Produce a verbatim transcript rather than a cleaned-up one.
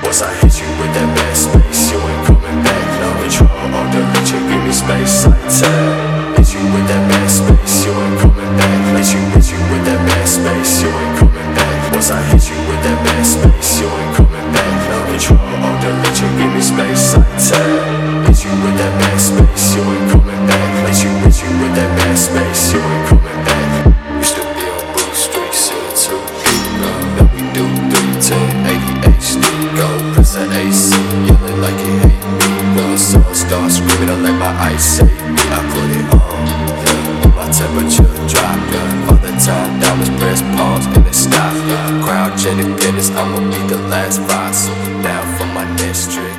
Once I hit you with that bad space, you ain't coming back. No control, all delete you, give me space like time. Hit you with that bad space, you ain't coming back. Hit you, hit you with that bad space, you ain't coming back. Once I hit you with that bad space, you ain't coming back. No control, all delete you, give me space like time. Hit you with that bad space, you ain't coming back. Hit you, hit you with that bad space, you ain't coming back. Used to be on Bruce Street, seeing two people. Now we do three ten eighty H D. Go press that A C, yelling like you hate me. When the sun starts screaming, I let my ice save me. I put it on, yeah. My temperature dropped, yeah. All the time, that was press pause and it stopped, yeah. Crowd chanting tennis, I'ma be the last five. So down for my next trick.